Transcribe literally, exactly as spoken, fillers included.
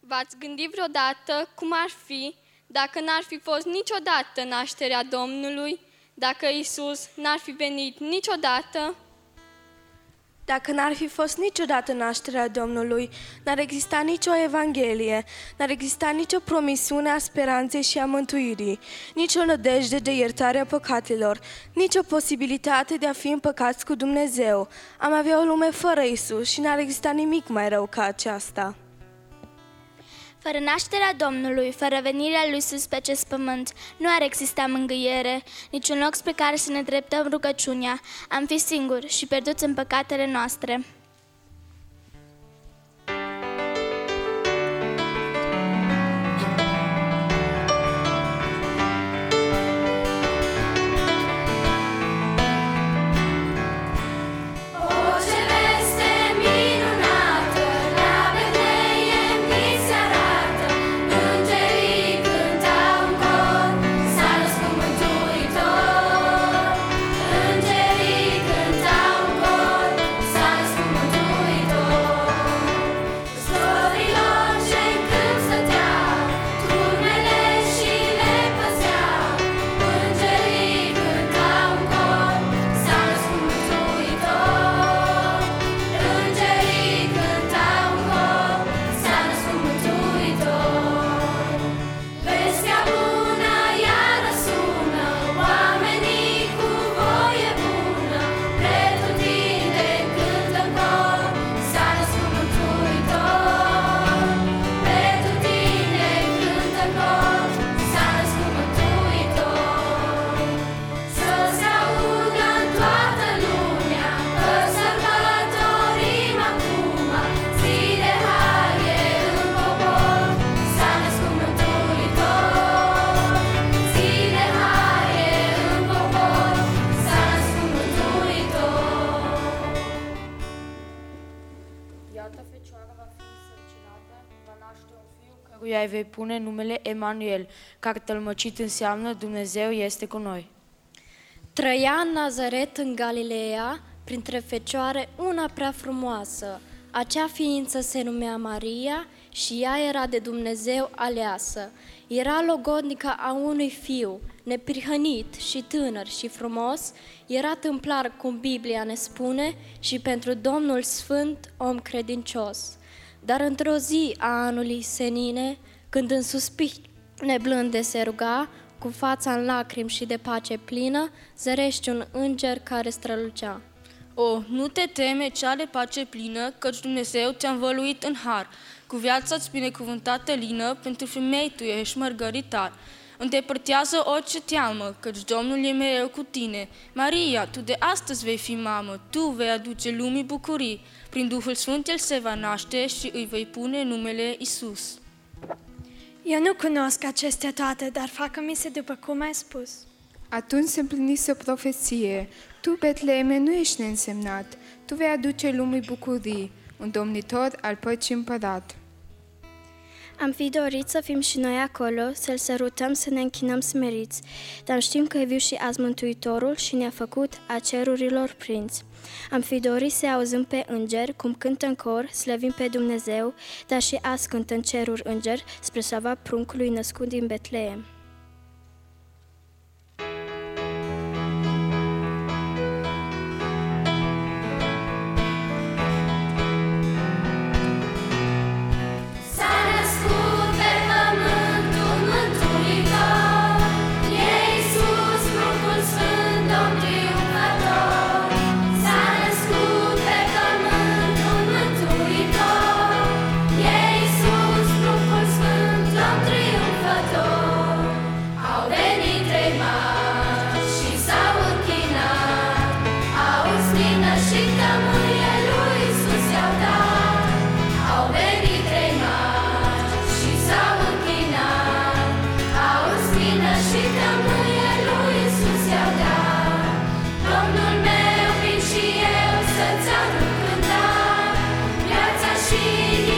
V-ați gândit vreodată cum ar fi dacă n-ar fi fost niciodată nașterea Domnului, dacă Iisus n-ar fi venit niciodată? Dacă n-ar fi fost niciodată nașterea Domnului, n-ar exista nicio Evanghelie, n-ar exista nicio promisiune a speranței și a mântuirii, nicio nădejde de iertare a păcatelor, nicio posibilitate de a fi împăcați cu Dumnezeu. Am avea o lume fără Iisus și n-ar exista nimic mai rău ca aceasta. Fără nașterea Domnului, fără venirea lui Iisus pe acest pământ, nu ar exista mângâiere, niciun loc spre care să ne dreptăm rugăciunea. Am fi singuri și pierduți în păcatele noastre. căruia îi vei pune numele Emanuel, care tălmăcit înseamnă Dumnezeu este cu noi. Trăia în Nazaret, în Galileea, printre fecioare, una prea frumoasă. Acea ființă se numea Maria și ea era de Dumnezeu aleasă. Era logodnică a unui fiu, neprihănit și tânăr și frumos, era tâmplar, cum Biblia ne spune, și pentru Domnul Sfânt om credincios. Dar într-o zi a anului senine, când în suspine blânde se ruga, cu fața în lacrimi și de pace plină, zărește un înger care strălucea. O, nu te teme, cea de pace plină, căci Dumnezeu te-a învăluit în har. Cu viața-ți binecuvântată lină, pentru femei tu ești mărgăritar. Îndepărtează orice teamă, căci Domnul e mereu cu tine. Maria, tu de astăzi vei fi mamă, tu vei aduce lumii bucurii. Prin Duhul Sfânt El se va naște și îi vei pune numele Iisus. Eu nu cunosc acestea toate, dar facă-mi se după cum ai spus. Atunci se împlinise o profeție. Tu, Betleeme, nu ești neînsemnat. Tu vei aduce lumii bucurii, un domnitor al păcii împărat. Am fi dorit să fim și noi acolo, să-L sărutăm, să ne închinăm smeriți, dar știm că e viu și azi Mântuitorul și ne-a făcut a cerurilor prinți. Am fi dorit să auzim pe îngeri cum cântă în cor, slăvim pe Dumnezeu, dar și azi cântă în ceruri îngeri spre slava pruncului născut din Betleem. She